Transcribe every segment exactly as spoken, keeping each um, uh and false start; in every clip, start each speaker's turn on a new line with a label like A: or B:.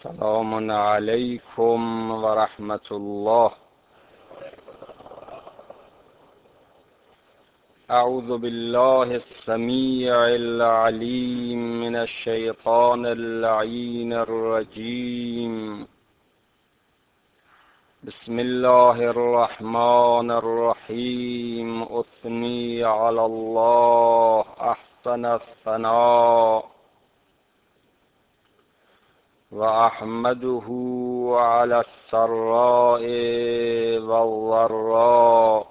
A: سلام علیکم و رحمت الله. اعوذ بالله السمیع العلیم من الشیطان اللعین الرجیم. بسم الله الرحمن الرحیم. اثنی علی الله احسن الثناء و احمده علی السراء و الضراء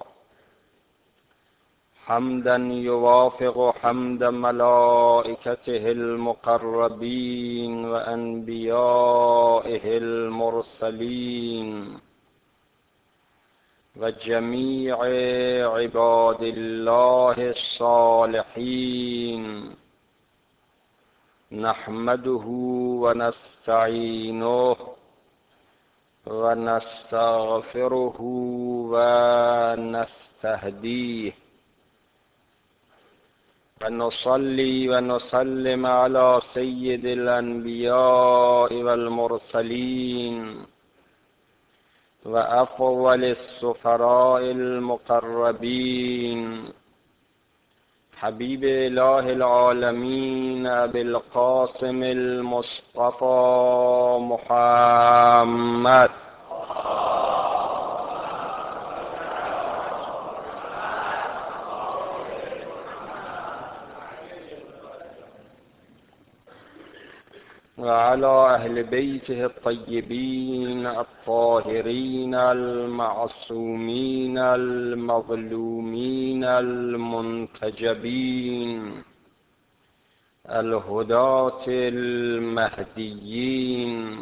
A: حمدا یوافق حمد ملائکته المقربین و انبیائه المرسلین و جمیع عباد الله الصالحین. نحمده و نستعینه و نستغفره و نستهدیه و نصلی و نسلم علی سید الانبیاء و المرسلین و افضل السفراء المقربین حبیب اله العالمین ابی القاسم المصطفى محمد و علی اهل بیته الطیبین الطاهرین المعصومین المظلومین المنتجبین الهداة المهدیین،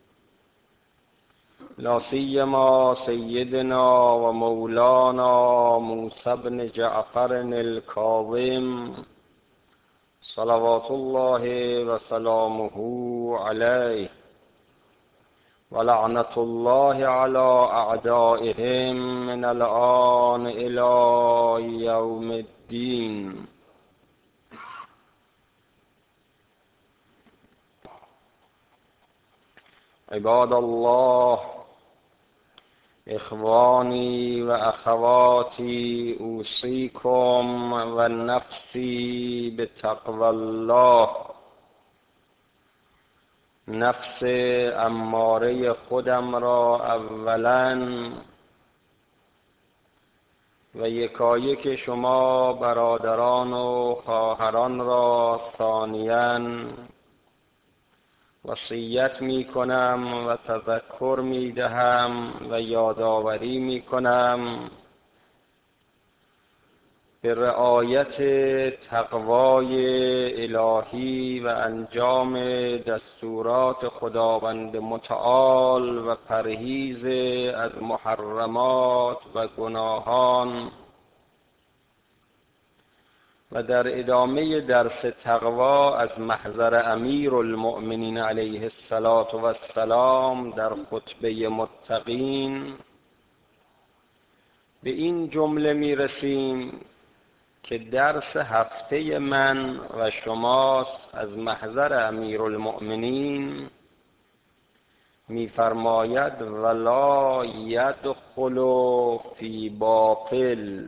A: لا سیما سیدنا و مولانا موسی بن جعفر الکاظم صلوات الله و سلامه علیه و لعنت الله علی اعدائهم من الآن الی یوم الدین. عباد الله، اخوانی و اخواتی، اوصیکم و نفسی بتقوی الله. نفس اماره خودم را اولا و یکایک شما برادران و خواهران را ثانیاً وصیت می کنم و تذکر می دهم و یادآوری می کنم به رعایت تقوای الهی و انجام دستورات خداوند متعال و پرهیز از محرمات و گناهان، و در ادامه درس تقوا از محضر امیر المؤمنین علیه السلام در خطبه متقین به این جمله می رسیم که درس هفته من و شماست از محضر امیر المؤمنین می فرماید ولا یدخل فی باطل.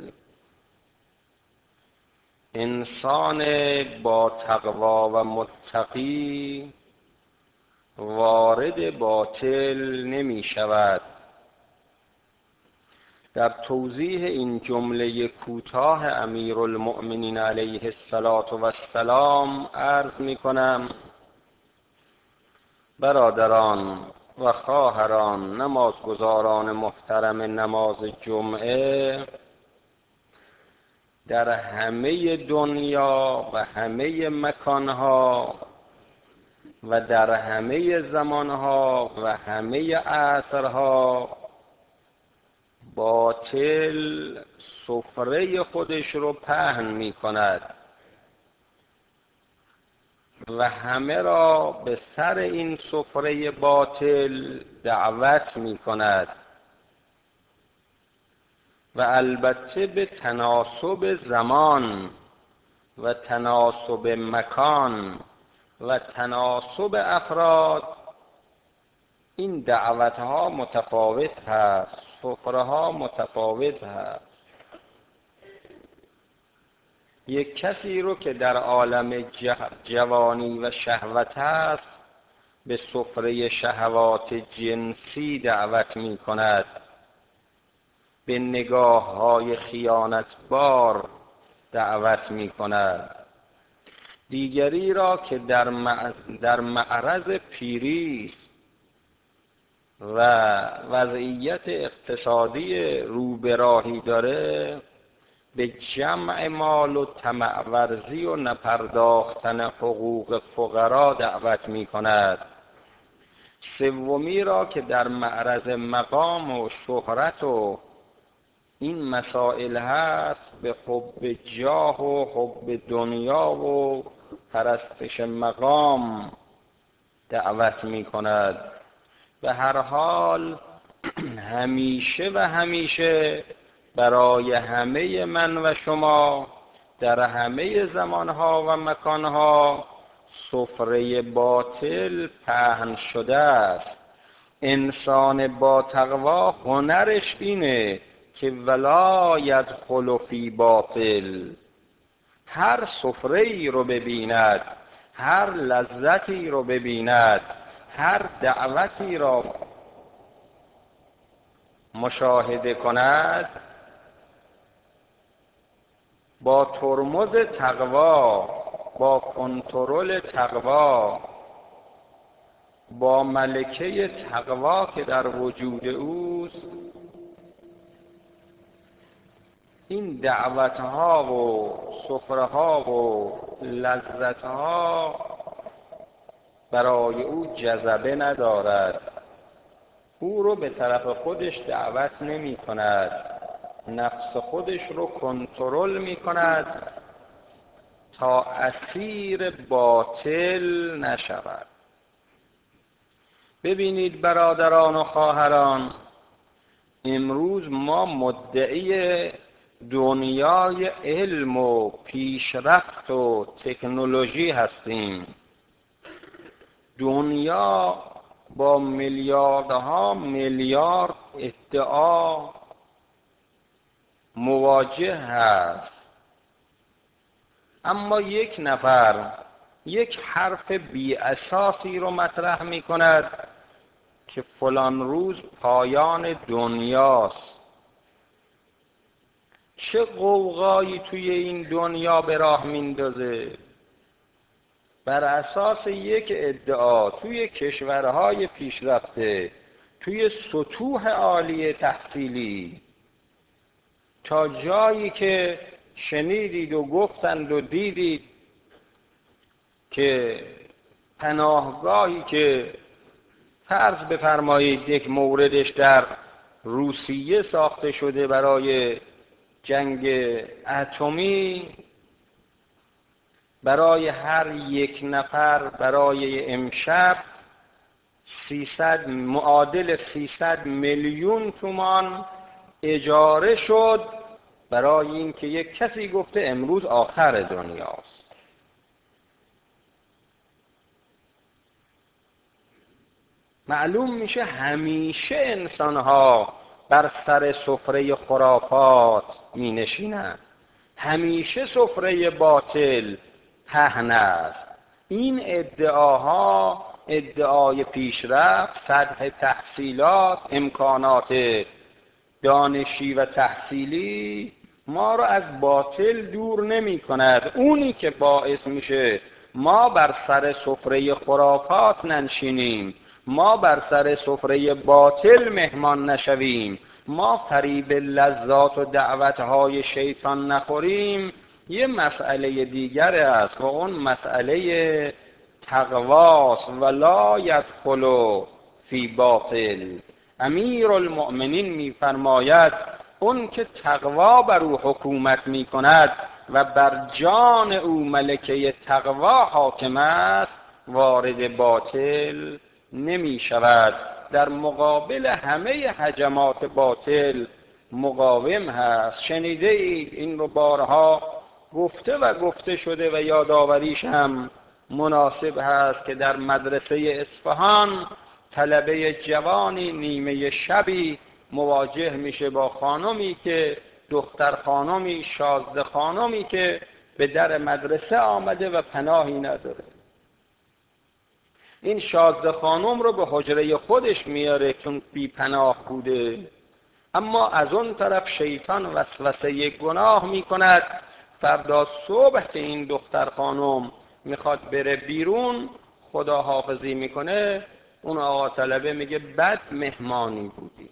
A: انسان با تقوا و متقی وارد باطل نمی شود. در توضیح این جمله کوتاه امیرالمؤمنین علیه السلام عرض می کنم برادران و خواهران نمازگزاران محترم نماز جمعه، در همه دنیا و همه مکانها و در همه زمانها و همه عصرها باطل سفره خودش رو پهن می کند و همه را به سر این سفره باطل دعوت می کند و البته به تناسب زمان و تناسب مکان و تناسب افراد این دعوتها متفاوت هست، سفره ها متفاوت هست. یک کسی رو که در عالم جوانی و شهوت هست به سفره شهوات جنسی دعوت می کند، به نگاه های خیانتبار دعوت می کند. دیگری را که در در معرض پیری و وضعیت اقتصادی رو به راهی داره به جمع مال و طمع ورزی و نپرداختن حقوق فقرا دعوت می کند. سومی را که در معرض مقام و شهرت و این مسائل هست به حب جاه و حب دنیا و پرستش مقام دعوت می کند. به هر حال همیشه و همیشه برای همه من و شما در همه زمانها و مکانها سفره باطل پهن شده است. انسان با تقوا هنرش اینه که ولا یدخل فی باطل، هر سفره ای رو ببیند، هر لذتی رو ببیند، هر دعوتی را مشاهده کند، با ترمز تقوا، با کنترل تقوا، با ملکه تقوا که در وجود اوست، این دعوتها و سفره‌ها و لذتها برای او جذبه ندارد، او رو به طرف خودش دعوت نمی کند، نفس خودش رو کنترل می کند تا اسیر باطل نشود. ببینید برادران و خواهران، امروز ما مدعی دنیای علم و پیشرفت و تکنولوژی هستیم. دنیا با میلیاردها میلیارد ادعا مواجه هست، اما یک نفر یک حرف بی اساسی رو مطرح می کند که فلان روز پایان دنیاست. چه غوغایی توی این دنیا به راه میندازه؟ بر اساس یک ادعا توی کشورهای پیشرفته، توی سطوح عالی تحصیلی، تا جایی که شنیدید و گفتند و دیدید که پناهگاهی که فرض بفرمایید یک موردش در روسیه ساخته شده برای جنگ اتمی، برای هر یک نفر برای امشب سیصد معادل سیصد میلیون تومان اجاره شد، برای اینکه یک کسی گفته امروز آخر دنیاست. معلوم میشه همیشه انسانها بر سر سفره خرافات می نشینند، همیشه سفره باطل پهن است. این ادعاها، ادعای پیشرفت، سطح تحصیلات، امکانات دانشی و تحصیلی ما را از باطل دور نمی کند. اونی که باعث میشه ما بر سر سفره خرافات ننشینیم، ما بر سر سفره باطل مهمان نشویم، ما فریب لذات و دعوتهای شیطان نخوریم، یه مسئله دیگر است و اون مسئله تقواست. ولا یدخل فی باطل. امیر المؤمنین میفرماید اون که تقوا بر او حکومت می کند و بر جان او ملکه تقوا حاکم است، وارد باطل نمی شود، در مقابل همه هجمات باطل مقاوم هست. شنیده اید این رو بارها گفته و گفته شده و یادآوریش هم مناسب هست که در مدرسه اصفهان طلبه جوانی نیمه شبی مواجه میشه با خانمی که دختر خانمی شازده خانمی که به در مدرسه آمده و پناهی نداره. این شازده خانم رو به حجره خودش میاره چون بی پناه بوده، اما از اون طرف شیطان وسوسه گناه میکند. فردا صبح که این دختر خانم میخواد بره بیرون خدا حافظی میکنه، اون آقا طلبه میگه بد مهمانی بودی.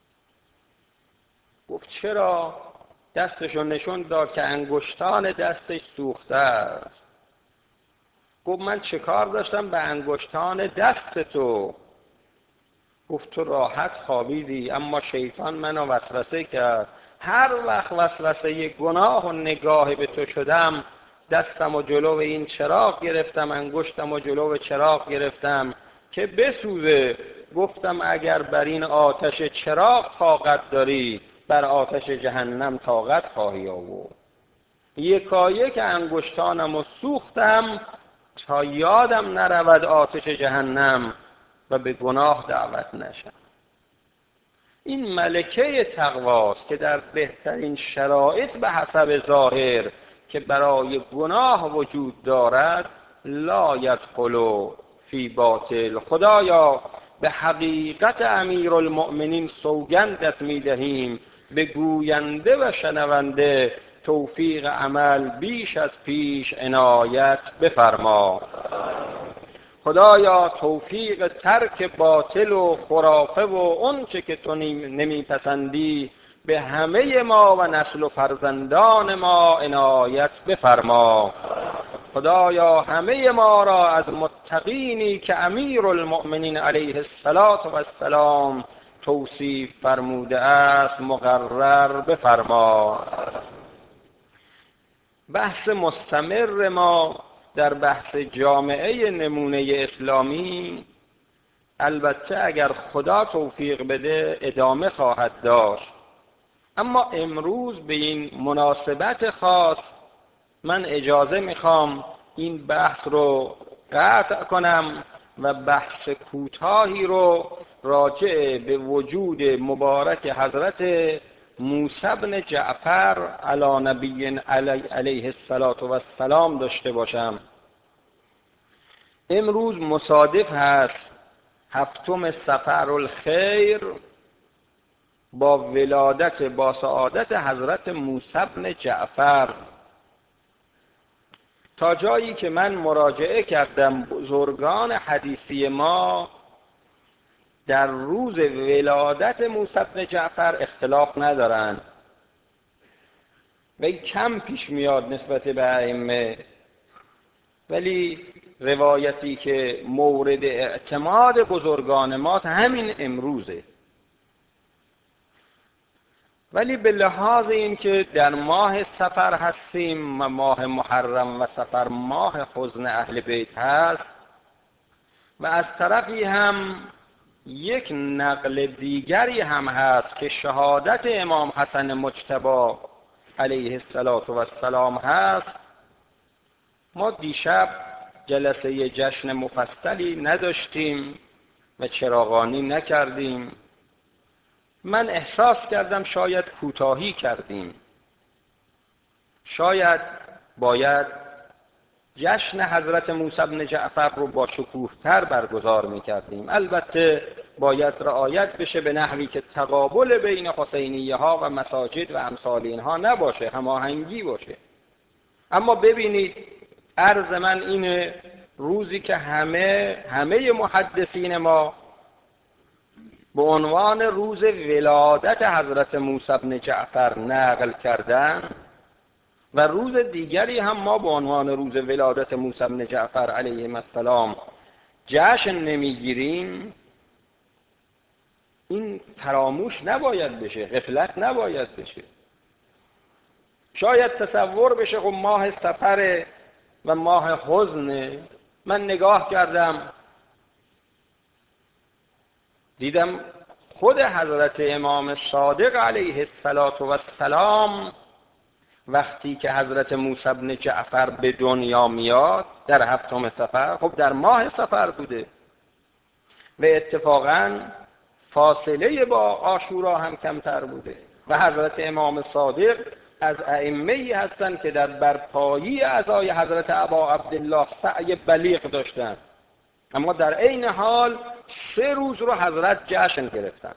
A: گفت چرا؟ دستشو نشون داد که انگشتان دستش سوخته است. گفت من چه کار داشتم به انگشتان دست تو؟ گفت تو راحت خوابیدی اما شیطان منو وسوسه کرد. هر وقت وسوسه گناه و نگاه به تو شدم دستم و جلو این چراغ گرفتم، انگشتم و جلو چراغ گرفتم که بسوزه. گفتم اگر بر این آتش چراغ طاقت داری بر آتش جهنم طاقت خواهی آورد. یکایک انگشتانم و سوختم تا یادم نرود آتش جهنم و به گناه دعوت نشم. این ملکه تقواست که در بهترین شرایط به حسب ظاهر که برای گناه وجود دارد لا یدخل فی باطل. خدایا به حقیقت امیرالمؤمنین سوگندت میدهیم به گوینده و شنونده توفیق عمل بیش از پیش عنایت بفرما. خدایا توفیق ترک باطل و خرافه و اون چه که تو نمیپسندی به همه ما و نسل و فرزندان ما عنایت بفرما. خدایا همه ما را از متقینی که امیرالمؤمنین علیه السلام توصیف فرموده است مقرر بفرما. بحث مستمر ما در بحث جامعه نمونه اسلامی البته اگر خدا توفیق بده ادامه خواهد داشت، اما امروز به این مناسبت خاص من اجازه میخوام این بحث رو قطع کنم و بحث کوتاهی رو راجع به وجود مبارک حضرت موسی بن جعفر علی نبی علیه السلام داشته باشم. امروز مصادف هست هفتم صفر الخیر با ولادت با سعادت حضرت موسی بن جعفر. تا جایی که من مراجعه کردم بزرگان حدیثی ما در روز ولادت موسی بن جعفر اختلاف ندارند و کم پیش میاد نسبت به ائمه، ولی روایتی که مورد اعتماد بزرگان ما همین امروزه. ولی به لحاظ این که در ماه صفر هستیم و ماه محرم و صفر ماه حزن اهل بیت هست و از طرفی هم یک نقل دیگری هم هست که شهادت امام حسن مجتبی علیه السلام هست، ما دیشب جلسه جشن مفصلی نداشتیم و چراغانی نکردیم. من احساس کردم شاید کوتاهی کردیم، شاید باید جشن حضرت موسی بن جعفر رو با شکوه‌تر برگزار می‌کردیم. البته باید رعایت بشه به نحوی که تقابل بین حسینیه ها و مساجد و امثال اینها نباشه، هماهنگی باشه. اما ببینید عرض من اینه، روزی که همه همه محدثین ما به عنوان روز ولادت حضرت موسی بن جعفر نقل کردن و روز دیگری هم ما به عنوان روز ولادت موسی بن جعفر علیه السلام جشن نمیگیریم، این فراموش نباید بشه، غفلت نباید بشه. شاید تصور بشه خب ماه صفر و ماه حزن. من نگاه کردم دیدم خود حضرت امام صادق علیه السلام وقتی که حضرت موسی بن جعفر به دنیا میاد در هفتم صفر، خب در ماه صفر بوده و اتفاقاً فاصله با عاشورا هم کمتر بوده و حضرت امام صادق از ائمه‌ای هستند که در برپایی عزای حضرت ابا عبدالله سعی بلیغ داشتند، اما در عین حال سه روز رو حضرت جشن گرفتند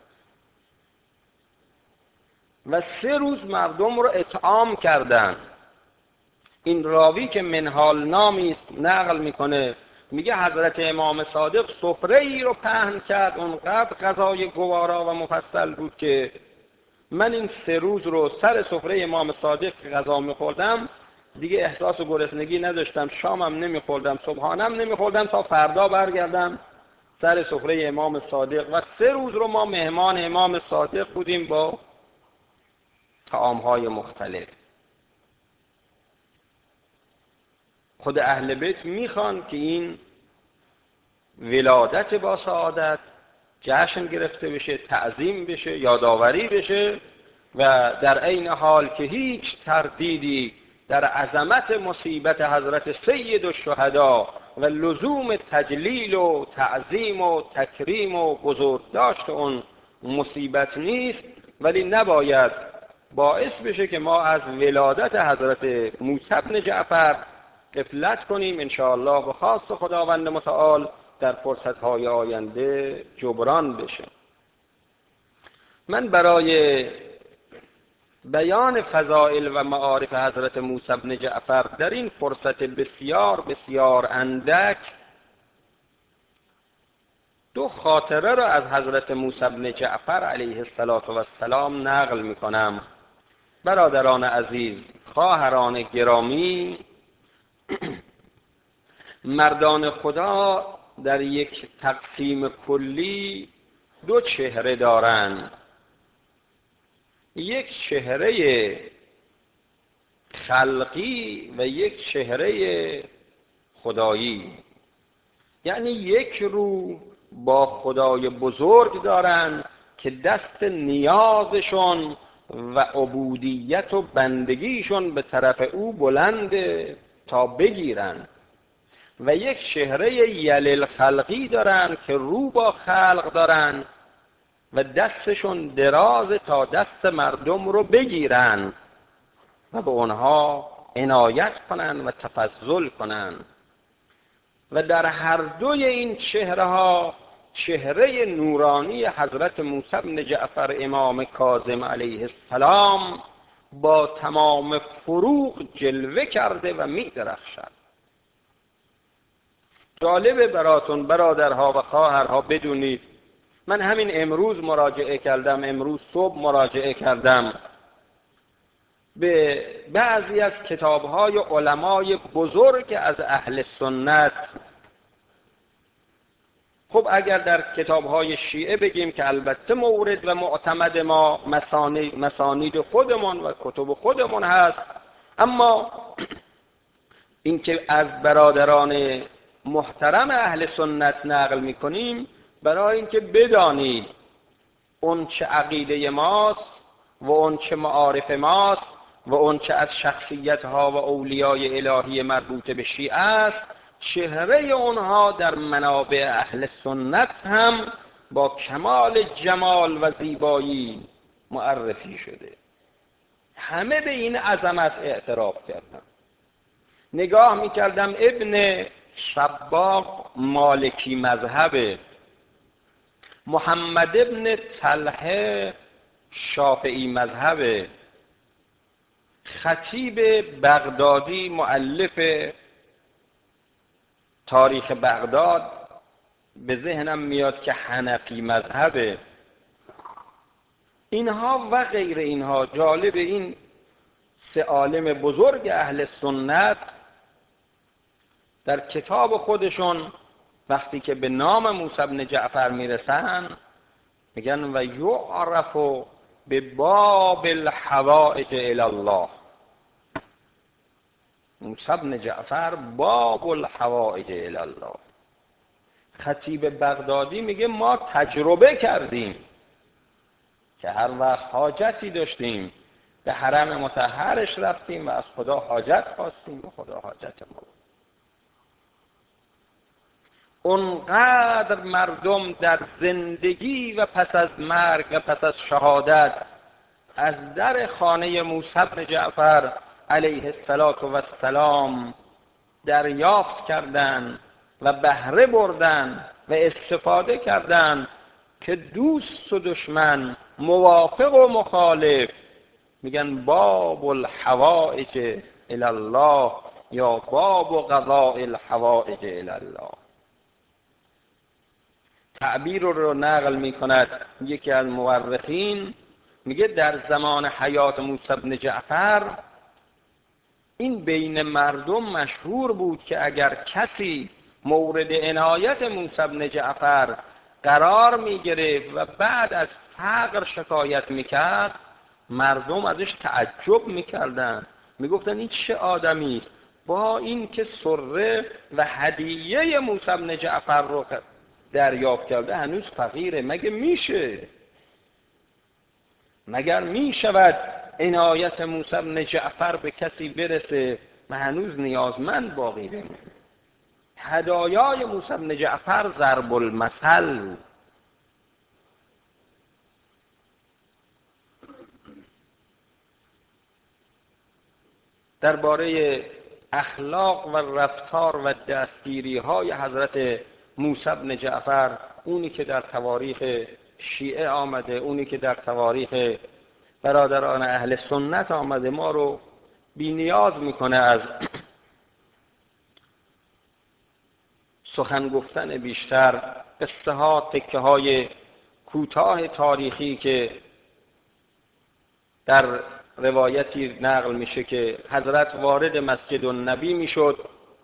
A: و سه روز مردم رو اطعام کردند. این راوی که منهال نامی نقل میکنه، میگه حضرت امام صادق سفره ای رو پهن کرد، اونقدر غذای گوارا و مفصل بود که من این سه روز رو سر سفره امام صادق غذا میخوردم دیگه احساس گرسنگی نداشتم، شامم نمیخوردم، صبحانم نمیخوردم تا فردا برگردم سر سفره امام صادق. و سه روز رو ما مهمان امام صادق بودیم با طعام‌های مختلف. خود اهل بیت میخوان که این ولادت با سعادت جشن گرفته بشه، تعظیم بشه، یادآوری بشه و در عین حال که هیچ تردیدی در عظمت مصیبت حضرت سید الشهدا و لزوم تجلیل و تعظیم و تکریم و بزرگداشت اون مصیبت نیست، ولی نباید باعث بشه که ما از ولادت حضرت موسی بن جعفر غفلت کنیم. انشاءالله به خواست خداوند متعال در فرصت‌های آینده جبران بشه. من برای بیان فضائل و معارف حضرت موسی بن جعفر در این فرصت بسیار بسیار اندک دو خاطره را از حضرت موسی بن جعفر علیه السلام نقل می‌کنم. برادران عزیز، خواهران گرامی، مردان خدا در یک تقسیم کلی دو چهره دارند. یک چهره خلقی و یک چهره خدایی، یعنی یک رو با خدای بزرگ دارند که دست نیازشون و عبودیت و بندگیشون به طرف او بلنده تا بگیرن، و یک چهره یلیل خلقی دارن که رو با خلق دارن و دستشون دراز تا دست مردم رو بگیرن و به اونها عنایت کنن و تفضل کنن. و در هر دوی این چهره ها چهره نورانی حضرت موسی بن جعفر امام کاظم علیه السلام با تمام فروغ جلوه کرده و می درخشد. جالبه براتون برادرها و خواهرها بدونید، من همین امروز مراجعه کردم، امروز صبح مراجعه کردم به بعضی از کتاب‌های علمای بزرگ از اهل سنت. خب اگر در کتاب‌های شیعه بگیم که البته مورد و معتمد ما مسانید, مسانید خودمون و کتب خودمون هست، اما این که از برادران محترم اهل سنت نقل می‌کنیم برای اینکه بدانید اون چه عقیده ماست و اون چه معارف ماست و اون چه از شخصیت‌ها و اولیای الهی مربوط به شیعه است، چهره اونها در منابع اهل سنت هم با کمال جمال و زیبایی معرفی شده. همه به این عظمت اعتراف کردن. نگاه می‌کردم ابن شباق مالکی مذهب، محمد ابن طلحه شافعی مذهب، خطیب بغدادی مؤلف تاریخ بغداد به ذهنم میاد که حنفی مذهب، اینها و غیر اینها. جالب این سه عالم بزرگ اهل سنت در کتاب خودشون وقتی که به نام موسی بن جعفر میرسن میگن و یعرف به باب الحوائج الی الله. موسی بن جعفر باب الحوائج الی الله. خطیب بغدادی میگه ما تجربه کردیم که هر وقت حاجتی داشتیم به حرم مطهرش رفتیم و از خدا حاجت خواستیم و خدا حاجت ما. اونقدر مردم در زندگی و پس از مرگ و پس از شهادت از در خانه موسی بن جعفر علیه السلام دریافت کردند و بهره بردند و استفاده کردند که دوست و دشمن، موافق و مخالف، میگن باب الحوائج الی الله یا باب قضاء الحوائج الی الله. تعبیر رو نقل میکند یکی از مورخین، میگه در زمان حیات موسی بن جعفر این بین مردم مشهور بود که اگر کسی مورد عنایت موسی بن جعفر قرار میگرفت و بعد از فقر شکایت میکرد، مردم ازش تعجب میکردن، میگفتن این چه آدمی است با این که سره و هدیه موسی بن جعفر رو دریافت کرده هنوز فقیره؟ مگه میشه؟ مگر میشود عنایت موسی بن جعفر به کسی برسه و هنوز نیازمند باقی بمونه؟ هدایای موسی بن جعفر ضرب المثل. درباره اخلاق و رفتار و دستگیری های حضرت موسی بن جعفر، اونی که در تواریخ شیعه آمده، اونی که در تواریخ برادران اهل سنت آمده، ما رو بی نیاز میکنه از سخن گفتن بیشتر. قصه ها، تکه های کوتاه تاریخی که در روایتی نقل میشه که حضرت وارد مسجد النبی میشد،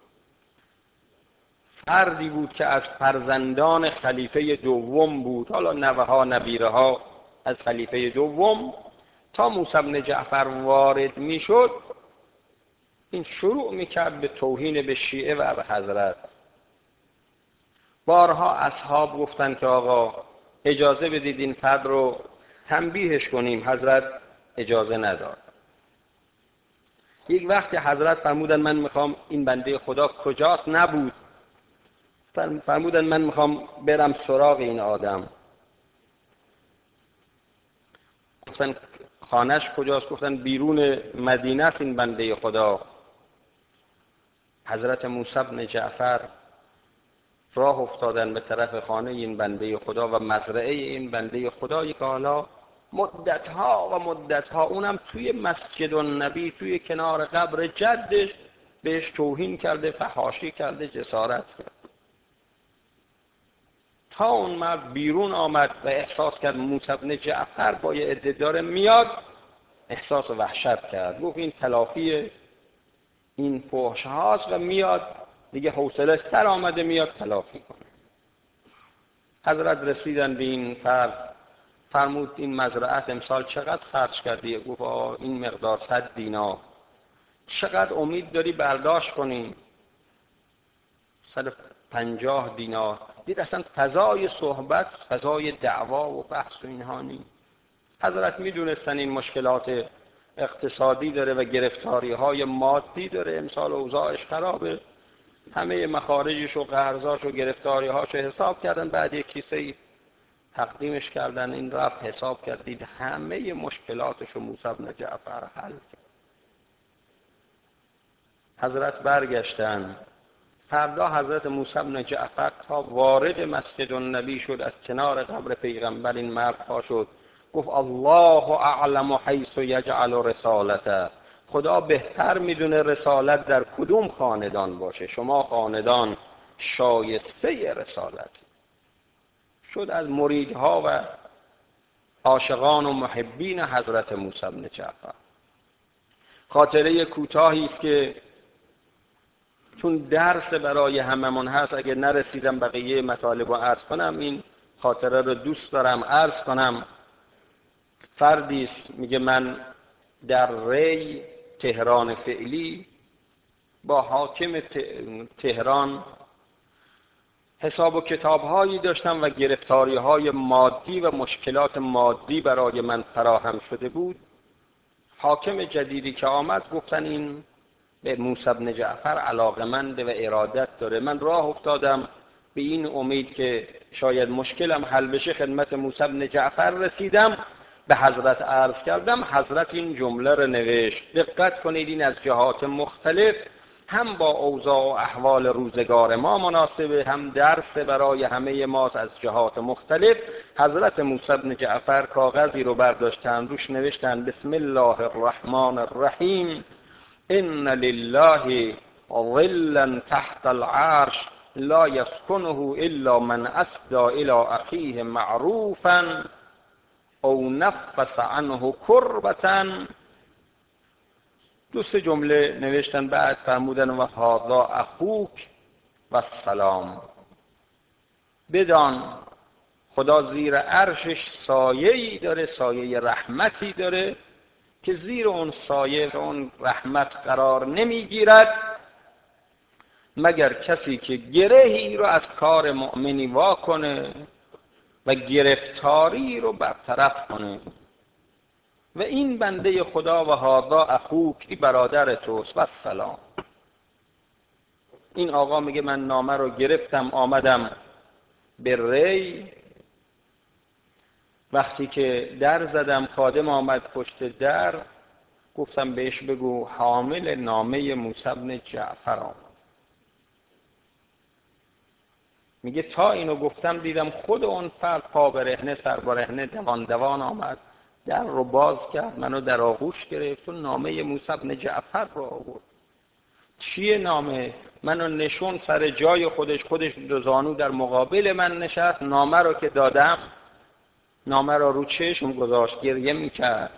A: فردی بود که از فرزندان خلیفه دوم بود، حالا نوه ها نبیره ها از خلیفه دوم. تا موسی بن جعفر وارد میشد این شروع میکرد به توهین به شیعه و به حضرت. بارها اصحاب گفتن که آقا اجازه بدید این فرد رو تنبیهش کنیم، حضرت اجازه نداد. یک وقتی حضرت فرمودن من میخوام، این بنده خدا کجاست؟ نبود. فرمودن من میخوام برم سراغ این آدم. گفتن خانهش کجاست؟ گفتن بیرون مدینه است این بنده خدا. حضرت موسی بن جعفر راه افتادن به طرف خانه این بنده خدا و مزرعه این بنده خدایی که حالا مدتها و مدتها اونم توی مسجد النبی، توی کنار قبر جدش، بهش توهین کرده، فحاشی کرده، جسارت کرده. تا اون مرد بیرون آمد و احساس کرد موسی بن جعفر با یه عده داره میاد، احساس وحشت کرد. گفت این تلافی این فحش هاست و میاد دیگه، حوصله سر آمده، میاد تلافی کنه. حضرت رسیدن به این فرد، فرمود این مزرعت امسال چقدر خرج کردی؟ گفت این مقدار صد دینار. چقدر امید داری برداشت کنی؟ صد و پنجاه دینار. دید اصلا فضای صحبت، فضای دعوا و بحث و اینها نیست. حضرت میدونستن این مشکلات اقتصادی داره و گرفتاری های مادی داره، امسال اوضاعش خرابه، همه مخارجش و قرضاش و گرفتاری هاش حساب کردن، بعد یک کیسه تقدیمش کردن، این رفت حساب کردید همه مشکلاتش رو موسی بن جعفر حل کرد. حضرت برگشتن. فردا حضرت موسی بن جعفر تا وارد مسجد النبی شد، از کنار قبر پیغمبر این مرد پا شد، گفت الله اعلم حیث یجعل رسالته. خدا بهتر میدونه رسالت در کدوم خاندان باشه، شما خاندان شایسته رسالت. شد از مریدها و عاشقان و محبین حضرت موسی بن جعفر. خاطره کوتاهی است که چون درس برای هممون هست، اگه نرسیدم بقیه مطالب رو عرض کنم، این خاطره رو دوست دارم عرض کنم. فردی است میگه من در ری تهران فعلی با حاکم تهران حساب و کتاب‌هایی داشتم و گرفتاری‌های مادی و مشکلات مادی برای من فراهم شده بود. حاکم جدیدی که آمد گفتن این به موسی بن جعفر علاقه‌مند و ارادت داره. من راه افتادم به این امید که شاید مشکلم حل بشه خدمت موسی بن جعفر رسیدم، به حضرت عرض کردم. حضرت این جمله رو نوشت. دقت کنید، این از جهات مختلف هم با اوضاع و احوال روزگار ما مناسبه، هم درس برای همه ما از جهات مختلف. حضرت موسی بن جعفر کاغذی رو برداشتن، روش نوشتن بسم الله الرحمن الرحیم ان لله ظلا تحت العرش لا یسکنه الا من اسدى الى اخیه معروفا او نفس عنه کربة. دو سه جمله نوشتن، بعد فرمودن و هذا اخوک و سلام. بدان خدا زیر عرشش سایه‌ای داره، سایه رحمتی داره که زیر اون سایه اون رحمت قرار نمیگیرد مگر کسی که گرهی رو از کار مؤمنی وا کنه و گرفتاری رو برطرف کنه. و این بنده خدا و هذا اخوک، برادر توست و سلام. این آقا میگه من نامه رو گرفتم، آمدم به ری. وقتی که در زدم خادم آمد پشت در، گفتم بهش بگو حامل نامه موسی بن جعفر آمد. میگه تا اینو گفتم دیدم خود اون فرد پا برهنه سر برهنه دوان دوان آمد، در رو باز کرد، منو در آغوش گرفت و نامه موسی بن جعفر رو آورد. چیه نامه؟ منو نشون سر جای خودش، خودش دو زانو در مقابل من نشست، نامه رو که دادم، نامه رو رو چشم گذاشت، گریه میکرد.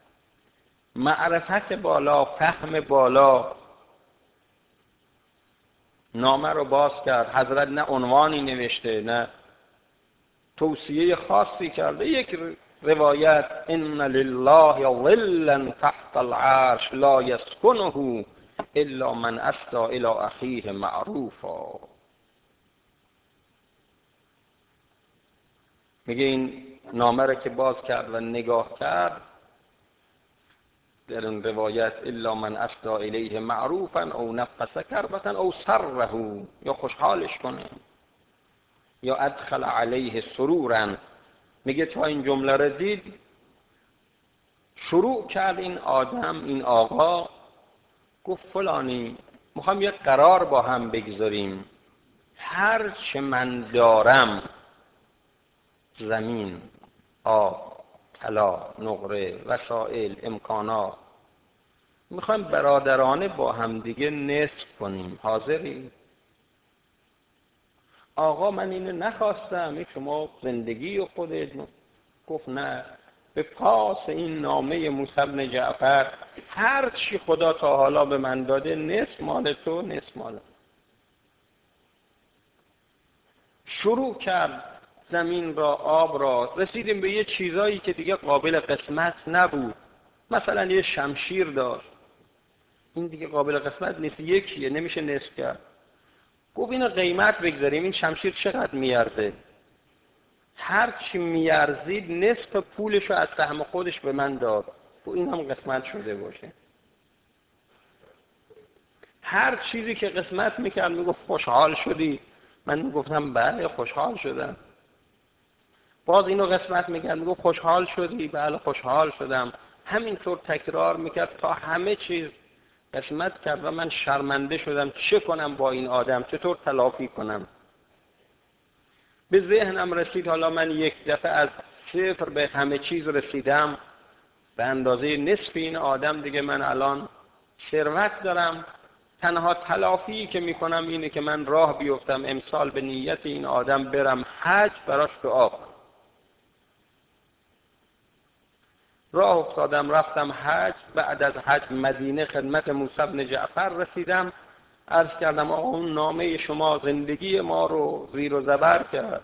A: معرفت بالا، فهم بالا. نامه رو باز کرد. حضرت نه عنوانی نوشته نه توصیه خاصی کرده. یک روایت ان لله ظلا تحت العرش لا یسکنه الا من اسدى الى اخیه معروفا. میگه این نامه رو که باز کرد و نگاه کرد، در اون روایت الا من اسدى الیه معروفا او نفس کربة او سره، یا خوشحالش کنه یا ادخل علیه سرورا. میگه تا این جمله رو دید شروع کرد این آدم، این آقا، گفت فلانی میخوام یک قرار با هم بگذاریم، هر چه من دارم، زمین، آب، طلا، نقره، وسایل، امکانات، میخوایم برادرانه با هم دیگه نصف کنیم، حاضری؟ آقا من اینو نخواستم، این شما زندگی و خودت. گفت نه، به پاس این نامه موسی بن جعفر هر چی خدا تا حالا به من داده نصف مال تو، نصف مال. شروع کرد زمین را، آب را. رسیدیم به یه چیزایی که دیگه قابل قسمت نبود. مثلا یه شمشیر داشت، این دیگه قابل قسمت نیست، یکیه، نمیشه نصف کرد. گفت اینو قیمت بگذاریم، این شمشیر چقدر میارزه؟ هر چی میارزید نصف پولشو از سهم خودش به من داد. و این هم قسمت شده باشه. هر چیزی که قسمت میکرد میگفت خوشحال شدی؟ من میگفتم بله خوشحال شدم. باز اینو قسمت میکرد میگفت خوشحال شدی؟ بله خوشحال شدم. همینطور تکرار میکرد تا همه چیز قسمت کرد و من شرمنده شدم. چه کنم با این آدم؟ چطور تلافی کنم؟ به ذهنم رسید حالا من یک دفعه از صفر به همه چیز رسیدم، به اندازه نصف این آدم دیگه من الان ثروت دارم. تنها تلافی که میکنم اینه که من راه بیفتم امسال به نیت این آدم برم حج، براش دعا کنم. راه افتادم رفتم حج. بعد از حج مدینه خدمت موسی بن جعفر رسیدم. عرض کردم آقا اون نامه شما زندگی ما رو زیر و زبر کرد.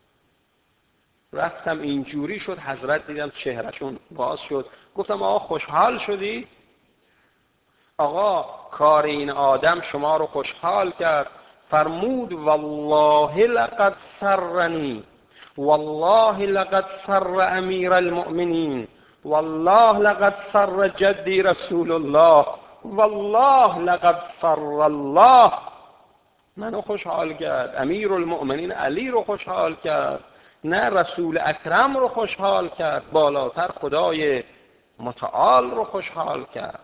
A: رفتم اینجوری شد. حضرت دیدم چهرهشون باز شد. گفتم آقا خوشحال شدی؟ آقا کار این آدم شما رو خوشحال کرد. فرمود والله لقد سرنی، والله لقد سر امیر المؤمنین، والله لقد سر جدی رسول الله، والله لقد سر الله. منو خوشحال کرد، امیرالمؤمنین علی رو خوشحال کرد، نه رسول اکرم رو خوشحال کرد، بالاتر خدای متعال رو خوشحال کرد.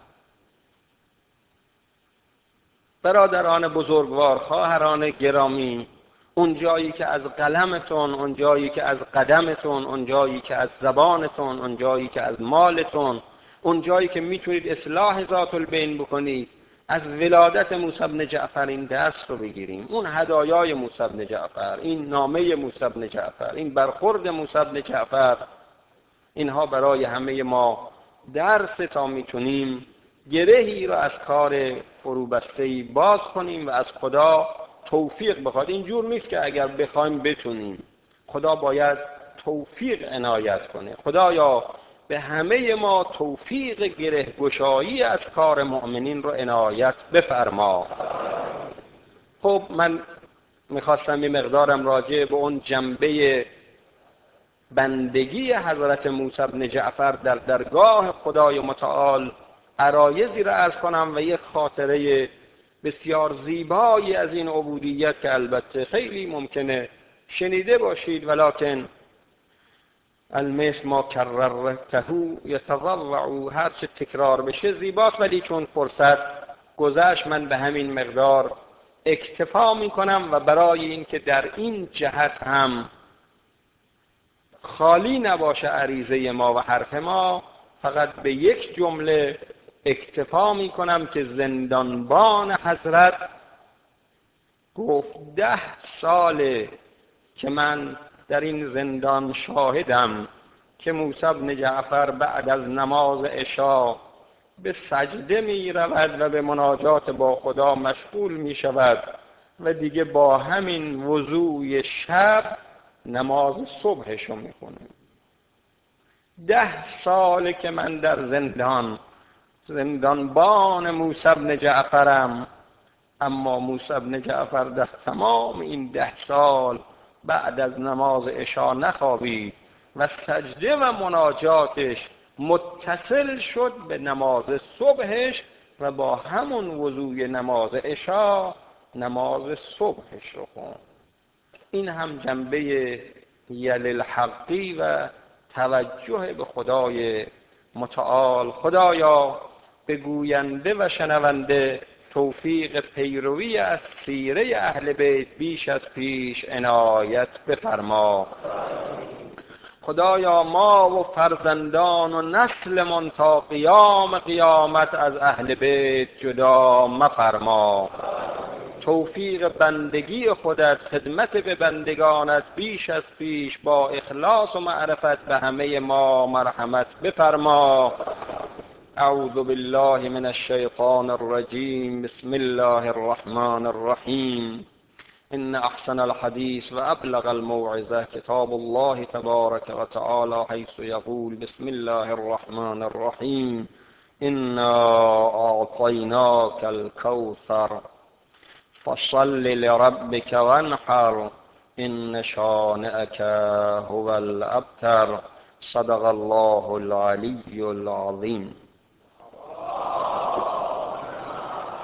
A: برادران بزرگوار، خواهران گرامی، اون جایی که از قلمتون، اون جایی که از قدمتون، اون جایی که از زبانتون، اون جایی که از مالتون، اون جایی که میتونید اصلاح ذات البین بکنید، از ولادت موسی بن جعفر این درس رو بگیریم. اون هدایای موسی بن جعفر، این نامه موسی بن جعفر، این برخورد موسی بن جعفر، اینها برای همه ما درس تا میتونیم گرهی رو از کار فروبسته‌ای باز کنیم و از خدا توفیق بخواد. اینجور نیست که اگر بخوایم بتونیم، خدا باید توفیق عنایت کنه. خدایا به همه ما توفیق گره گشایی از کار مؤمنین رو عنایت بفرما. خب من میخواستم این مقدارم راجع به اون جنبه بندگی حضرت موسی بن جعفر در درگاه خدای متعال عرایضی را عرض کنم و یک خاطره بسیار زیبایی از این عبودیت که البته خیلی ممکنه شنیده باشید، ولکن المثل ما کررته یتضرع، هر چه تکرار بشه زیباست، ولی چون فرصت گذشت من به همین مقدار اکتفا میکنم و برای اینکه در این جهت هم خالی نباشه عریضه ما و حرف ما، فقط به یک جمله اکتفا می کنم که زندانبان حضرت گفت ده ساله که من در این زندان شاهدم که موسی بن جعفر بعد از نماز عشا به سجده می رود و به مناجات با خدا مشغول می شود و دیگه با همین وضوی شب نماز صبحش رو می کنه. ده ساله که من در زندان زندانبان موسی بن جعفرم، اما موسی بن جعفر در تمام این ده سال بعد از نماز عشا نخوابید و سجده و مناجاتش متصل شد به نماز صبحش و با همون وضوی نماز عشا نماز صبحش رو خوند. این هم جنبه یل الحقی و توجه به خدای متعال. خدایا به گوینده و شنونده توفیق پیروی از سیره اهل بیت بیش از پیش عنایت بفرما. خدایا ما و فرزندان و نسلمان تا قیام قیامت از اهل بیت جدا مفرما. توفیق بندگی خودت، خدمت به بندگانت بیش از پیش با اخلاص و معرفت به همه ما مرحمت بفرما. اعوذ بالله من الشیطان الرجیم. بسم الله الرحمن الرحیم. ان احسن الحديث وابلغ الموعظه كتاب الله تبارك وتعالى حيث يقول بسم الله الرحمن الرحیم. انا اعطيناك الكوثر فصل لربك وانحر ان شانئك هو الابتر. صدق الله العلی العظیم.